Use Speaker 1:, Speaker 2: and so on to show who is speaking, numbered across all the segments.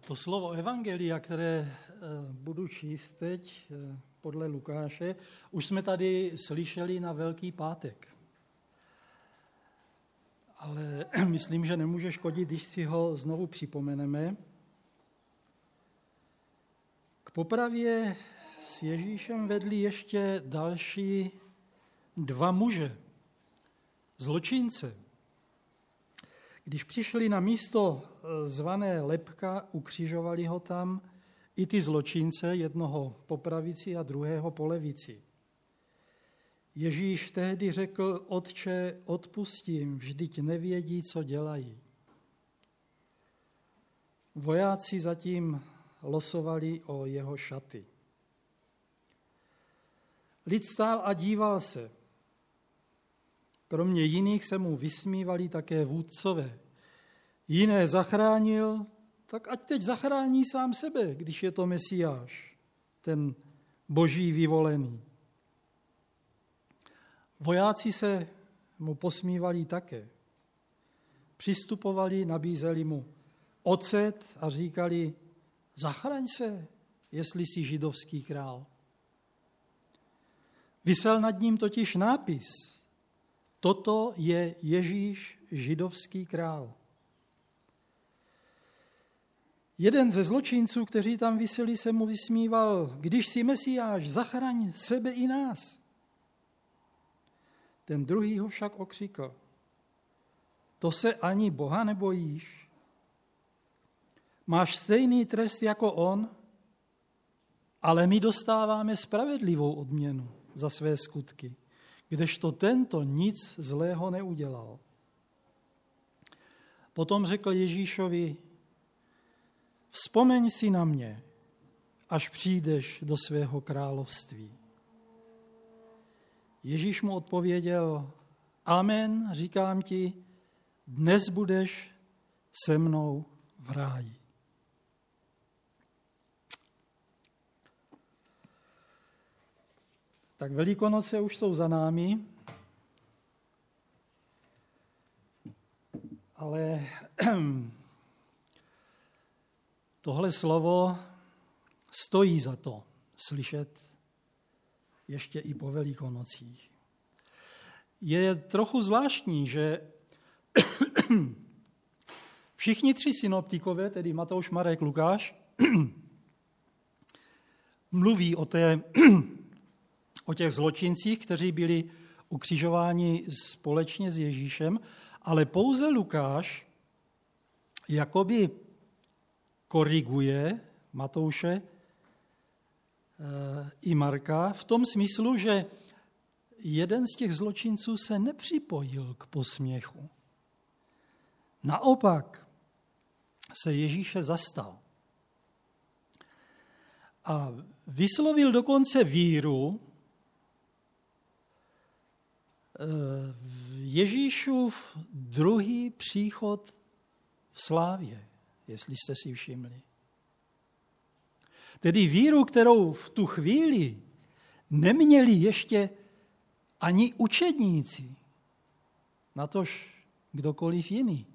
Speaker 1: To slovo evangelia, které budu číst teď podle Lukáše, už jsme tady slyšeli na Velký pátek. Ale myslím, že nemůže škodit, když si ho znovu připomeneme. K popravě s Ježíšem vedli ještě další dva muže, zločince. Když přišli na místo zvané Lebka, ukřižovali ho tam i ty zločince, jednoho po pravici a druhého po levici. Ježíš tehdy řekl: Otče, odpustím, vždyť nevědí, co dělají. Vojáci zatím losovali o jeho šaty. Lid stál a díval se. Kromě jiných se mu vysmívali také vůdcové. Jiné zachránil, tak ať teď zachrání sám sebe, když je to Mesiáš, ten boží vyvolený. Vojáci se mu posmívali také. Přistupovali, nabízeli mu ocet a říkali: zachraň se, jestli jsi židovský král. Visel nad ním totiž nápis: Toto je Ježíš, židovský král. Jeden ze zločinců, kteří tam viseli, se mu vysmíval: když jsi Mesiáš, zachraň sebe i nás. Ten druhý ho však okřikl: to se ani Boha nebojíš? Máš stejný trest jako on, ale my dostáváme spravedlivou odměnu za své skutky, kdežto tento nic zlého neudělal. Potom řekl Ježíšovi: vzpomeň si na mě, až přijdeš do svého království. Ježíš mu odpověděl: amen, říkám ti, dnes budeš se mnou v ráji. Tak Velikonoce už jsou za námi, ale tohle slovo stojí za to slyšet ještě i po Velikonocích. Je trochu zvláštní, že všichni tři synoptikové, tedy Matouš, Marek, Lukáš, mluví o těch zločincích, kteří byli ukřižováni společně s Ježíšem, ale pouze Lukáš jakoby koriguje Matouše i Marka v tom smyslu, že jeden z těch zločinců se nepřipojil k posměchu. Naopak se Ježíše zastal. A vyslovil dokonce víru Ježíšův druhý příchod v slávě, jestli jste si všimli. Tedy víru, kterou v tu chvíli neměli ještě ani učedníci, natož kdokoliv jiný.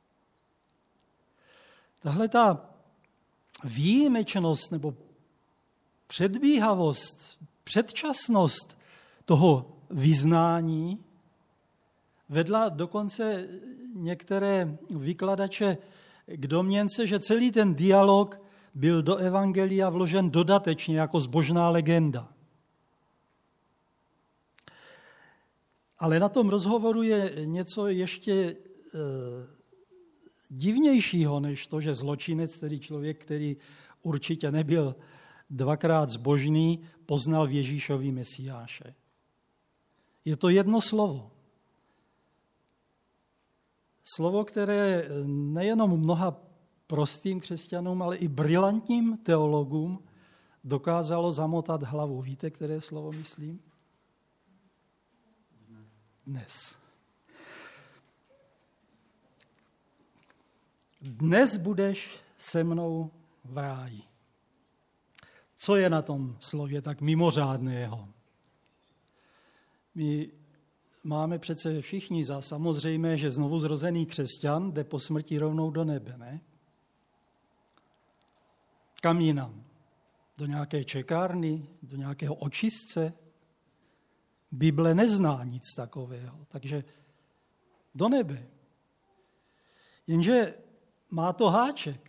Speaker 1: Tahle ta výjimečnost nebo předbíhavost, předčasnost toho vyznání vedla dokonce některé vykladače k domněnce, že celý ten dialog byl do evangelia vložen dodatečně jako zbožná legenda. Ale na tom rozhovoru je něco ještě divnějšího, než to, že zločinec, tedy člověk, který určitě nebyl dvakrát zbožný, poznal v Ježíšovi Mesiáše. Je to jedno slovo. Slovo, které nejenom mnoha prostým křesťanům, ale i brilantním teologům dokázalo zamotat hlavu. Víte, které slovo myslím? Dnes. Dnes budeš se mnou v ráji. Co je na tom slově tak mimořádného? My máme přece všichni za samozřejmé, že znovu zrozený křesťan jde po smrti rovnou do nebe, ne? Kam jinam? Do nějaké čekárny, do nějakého očistce? Bible nezná nic takového, takže do nebe. Jenže má to háček.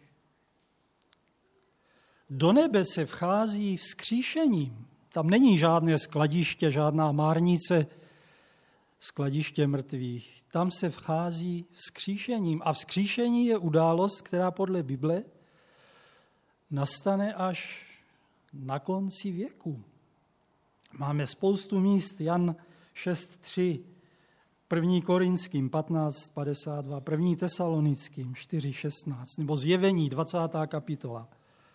Speaker 1: Do nebe se vchází vzkříšením. Tam není žádné skladiště, žádná márnice, skladiště mrtvých. Tam se vchází vzkříšením. A vzkříšení je událost, která podle Bible nastane až na konci věku. Máme spoustu míst, Jan 6.3, 1. Korinským 15.52, 1. Tesalonickým 4.16, nebo Zjevení 20. kapitola,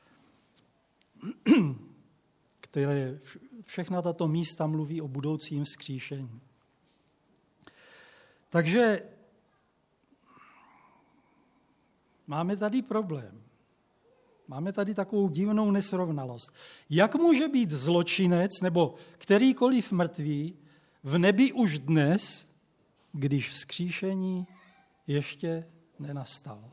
Speaker 1: které všechna tato místa mluví o budoucím vzkříšení. Takže máme tady problém. Máme tady takovou divnou nesrovnalost. Jak může být zločinec nebo kterýkoliv mrtvý v nebi už dnes, když vzkříšení ještě nenastalo?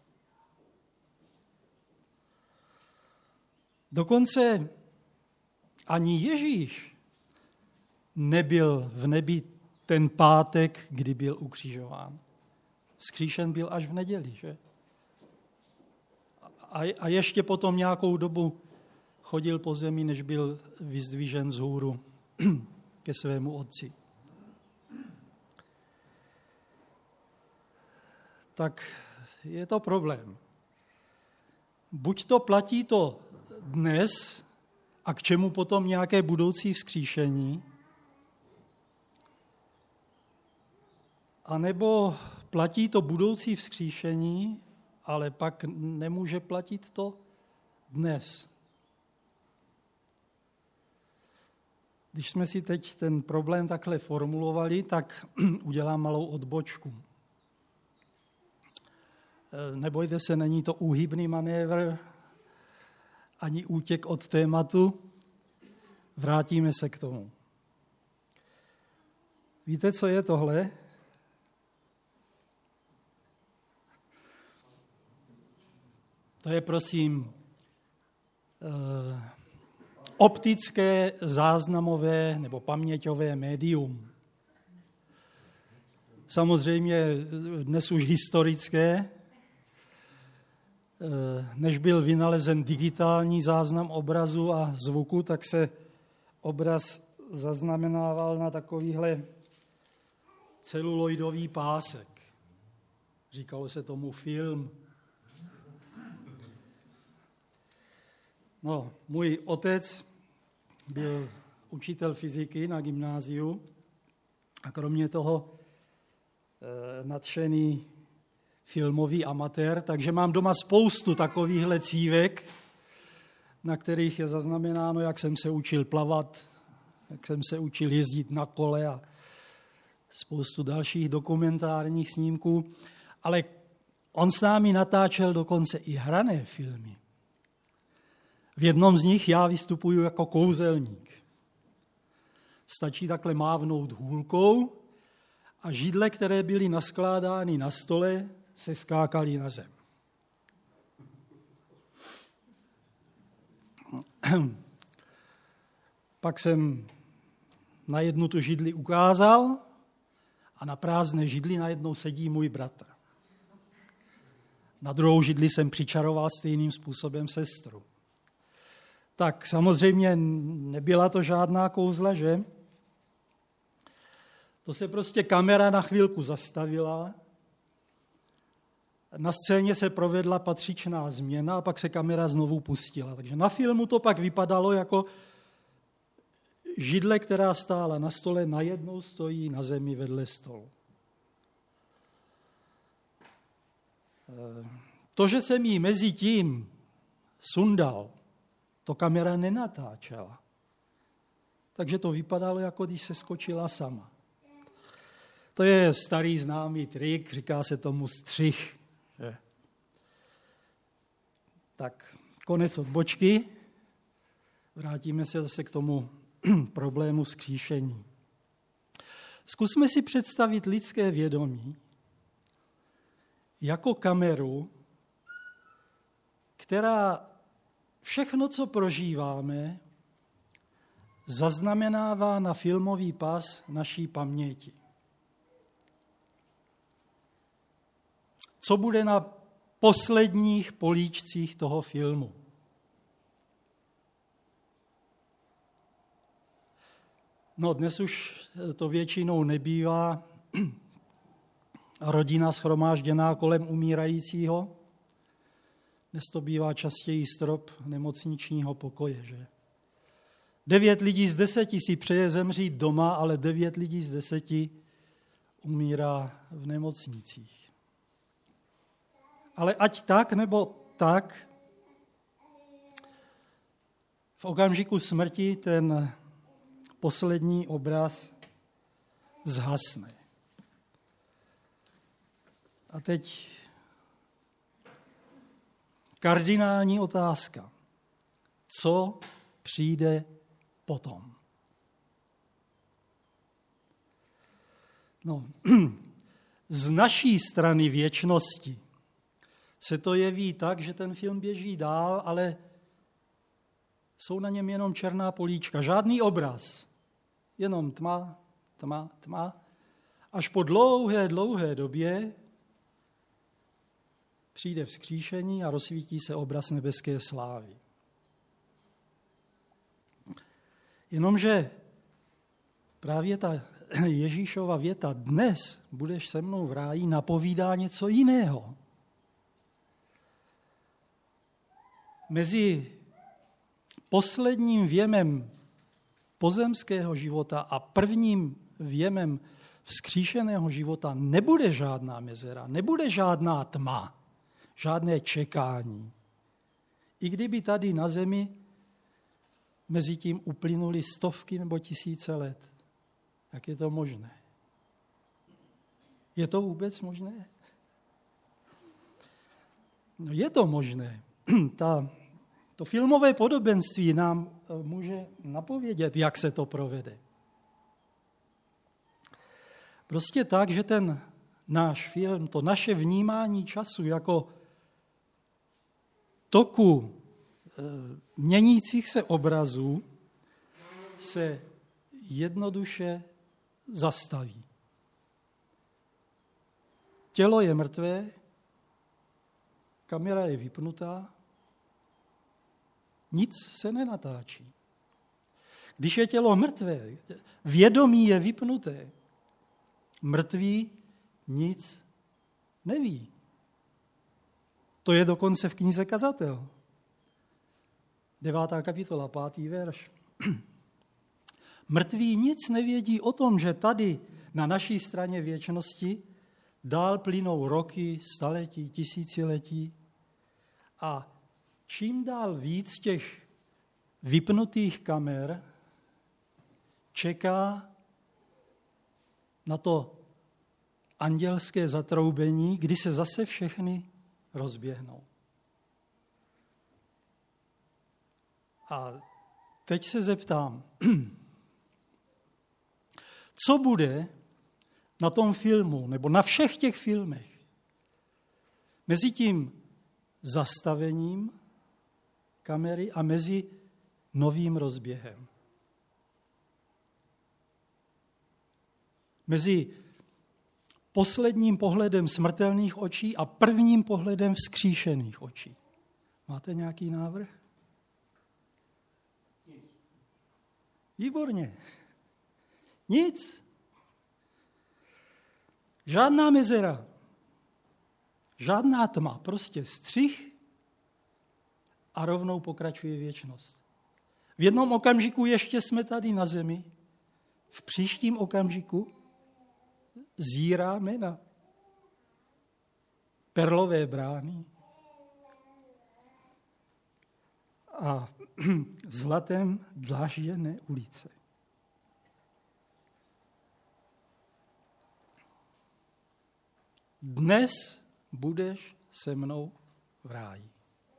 Speaker 1: Dokonce ani Ježíš nebyl v nebi ten pátek, kdy byl ukřižován. Vzkříšen byl až v neděli, že? A ještě potom nějakou dobu chodil po zemi, než byl vyzdvižen vzhůru ke svému otci. Tak je to problém. Buď to platí to dnes, a k čemu potom nějaké budoucí vzkříšení, anebo platí to budoucí vzkříšení, ale pak nemůže platit to dnes. Když jsme si teď ten problém takhle formulovali, tak udělám malou odbočku. Nebojte se, není to úhybný manévr, ani útěk od tématu. Vrátíme se k tomu. Víte, co je tohle? To je, prosím, optické, záznamové nebo paměťové médium. Samozřejmě dnes už historické. Než byl vynalezen digitální záznam obrazu a zvuku, tak se obraz zaznamenával na takovýhle celuloidový pásek. Říkalo se tomu film. No, můj otec byl učitel fyziky na gymnáziu a kromě toho nadšený filmový amatér, takže mám doma spoustu takovýchhle cívek, na kterých je zaznamenáno, jak jsem se učil plavat, jak jsem se učil jezdit na kole a spoustu dalších dokumentárních snímků. Ale on s námi natáčel dokonce i hrané filmy. V jednom z nich já vystupuju jako kouzelník. Stačí takhle mávnout hůlkou a židle, které byly naskládány na stole, se skákaly na zem. Pak jsem na jednu tu židli ukázal a na prázdné židli najednou sedí můj bratr. Na druhou židli jsem přičaroval stejným způsobem sestru. Tak samozřejmě nebyla to žádná kouzla, že? To se prostě kamera na chvilku zastavila, na scéně se provedla patřičná změna a pak se kamera znovu pustila. Takže na filmu to pak vypadalo jako židle, která stála na stole, najednou stojí na zemi vedle stolu. To, že jsem jí mezi tím sundal, to kamera nenatáčela. Takže to vypadalo, jako když se skočila sama. To je starý známý trik, říká se tomu střih. Že? Tak, konec odbočky. Vrátíme se zase k tomu problému vzkříšení. Zkusme si představit lidské vědomí jako kameru, která všechno, co prožíváme, zaznamenává na filmový pas naší paměti. Co bude na posledních políčcích toho filmu? No, dnes už to většinou nebývá rodina shromážděná kolem umírajícího. Dnes to bývá častěji strop nemocničního pokoje, že? 9 lidí z 10 si přeje zemřít doma, ale 9 lidí z 10 umírá v nemocnicích. Ale ať tak nebo tak, v okamžiku smrti ten poslední obraz zhasne. A teď kardinální otázka. Co přijde potom? No, z naší strany věčnosti se to jeví tak, že ten film běží dál, ale jsou na něm jenom černá políčka, žádný obraz, jenom tma, tma, tma. Až po dlouhé době přijde vzkříšení a rozsvítí se obraz nebeské slávy. Jenomže právě ta Ježíšova věta dnes budeš se mnou v ráji napovídá něco jiného. Mezi posledním věmem pozemského života a prvním věmem vzkříšeného života nebude žádná mezera, nebude žádná tma, žádné čekání. I kdyby tady na zemi mezi tím uplynuly stovky nebo tisíce let, jak je to možné? Je to vůbec možné? No, je to možné. To filmové podobenství nám může napovědět, jak se to provede. Prostě tak, že ten náš film, to naše vnímání času jako toku měnících se obrazů se jednoduše zastaví. Tělo je mrtvé, kamera je vypnutá, nic se nenatáčí. Když je tělo mrtvé, vědomí je vypnuté, mrtvý nic neví. To je dokonce v knize Kazatel. 9. kapitola, 5. verš. Mrtví nic nevědí o tom, že tady na naší straně věčnosti dál plynou roky, staletí, tisíciletí a čím dál víc těch vypnutých kamer čeká na to andělské zatroubení, kdy se zase všechny rozběhnou. A teď se zeptám, co bude na tom filmu, nebo na všech těch filmech, mezi tím zastavením kamery a mezi novým rozběhem. Mezi posledním pohledem smrtelných očí a prvním pohledem vzkříšených očí. Máte nějaký návrh? Výborně. Nic. Žádná mezera. Žádná tma. Prostě střih a rovnou pokračuje věčnost. V jednom okamžiku ještě jsme tady na zemi, v příštím okamžiku zíráme na perlové brány a zlatem dlážděné ulice. Dnes budeš se mnou v ráji.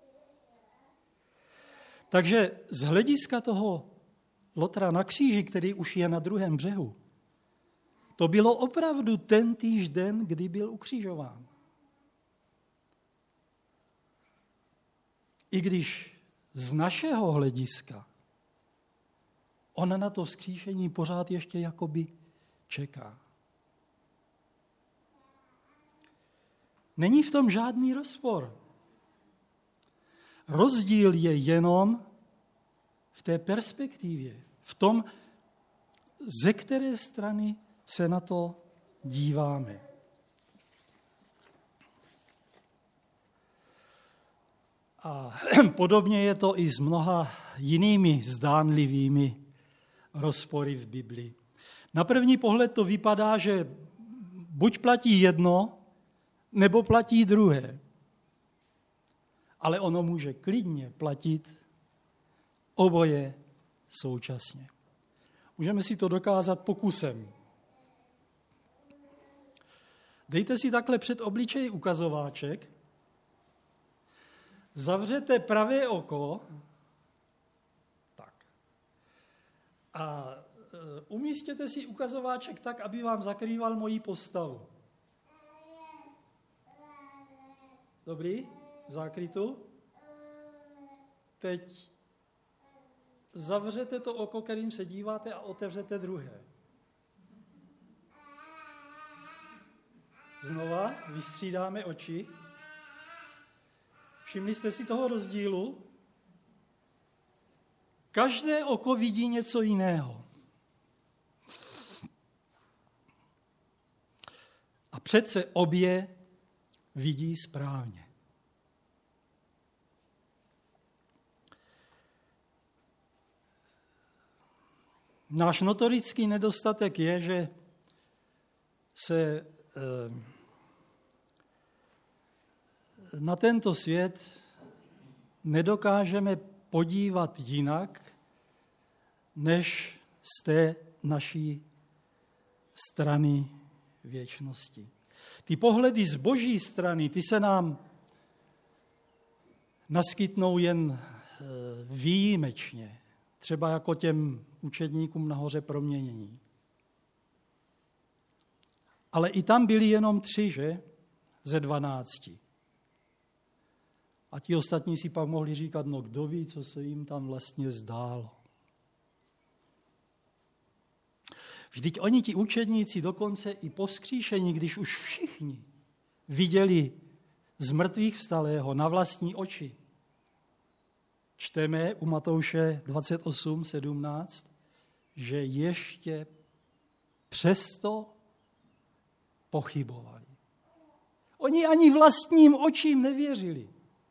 Speaker 1: Takže z hlediska toho Lotra na kříži, který už je na druhém břehu, to bylo opravdu tentýž den, kdy byl ukřižován. I když z našeho hlediska on na to vzkříšení pořád ještě jakoby čeká. Není v tom žádný rozpor. Rozdíl je jenom v té perspektivě, v tom, ze které strany se na to díváme. A podobně je to i s mnoha jinými zdánlivými rozpory v Biblii. Na první pohled to vypadá, že buď platí jedno, nebo platí druhé. Ale ono může klidně platit oboje současně. Můžeme si to dokázat pokusem. Dejte si takhle před obličej ukazováček, zavřete pravé oko tak, a umístěte si ukazováček tak, aby vám zakrýval moji postavu. Dobrý? V zákrytu? Teď zavřete to oko, kterým se díváte, a otevřete druhé. Znova vystřídáme oči. Všimli jste si toho rozdílu? Každé oko vidí něco jiného. A přece obě vidí správně. Náš notorický nedostatek je, že se na tento svět nedokážeme podívat jinak, než z té naší strany věčnosti. Ty pohledy z Boží strany, ty se nám naskytnou jen výjimečně, třeba jako těm učedníkům na hoře proměnění. Ale i tam byli jenom 3, že? Ze 12. A ti ostatní si pak mohli říkat, no kdo ví, co se jim tam vlastně zdálo. Vždyť oni, ti učedníci, dokonce i po vzkříšení, když už všichni viděli z mrtvých vstalého na vlastní oči. Čteme u Matouše 28:17, že ještě přesto pochybovali. Oni ani vlastním očím nevěřili.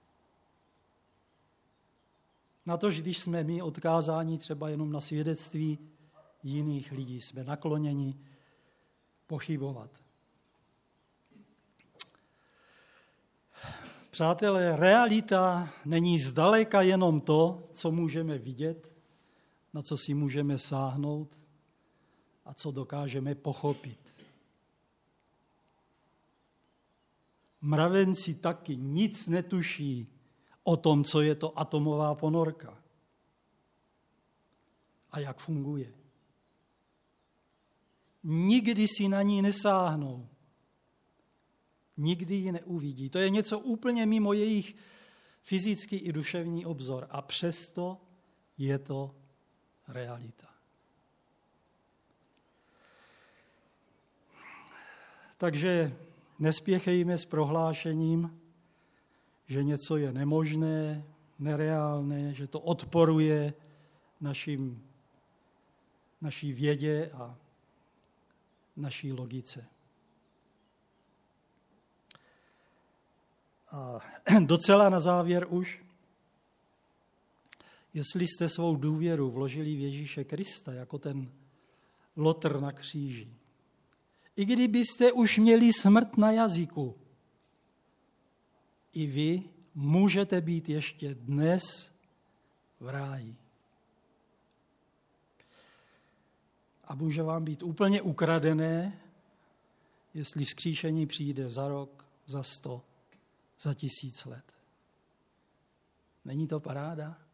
Speaker 1: Na to, že když jsme my odkázáni třeba jenom na svědectví jiných lidí, jsme nakloněni pochybovat. Přátelé, realita není zdaleka jenom to, co můžeme vidět, na co si můžeme sáhnout a co dokážeme pochopit. Mravenci taky nic netuší o tom, co je to atomová ponorka a jak funguje. Nikdy si na ní nesáhnou. Nikdy ji neuvidí. To je něco úplně mimo jejich fyzický i duševní obzor. A přesto je to realita. Takže nespěchejme s prohlášením, že něco je nemožné, nereálné, že to odporuje naší vědě a naší logice. A docela na závěr už, jestli jste svou důvěru vložili v Ježíše Krista jako ten lotr na kříži, i kdybyste už měli smrt na jazyku, i vy můžete být ještě dnes v ráji. A může vám být úplně ukradené, jestli vzkříšení přijde za rok, za 100, za 1000 let. Není to paráda?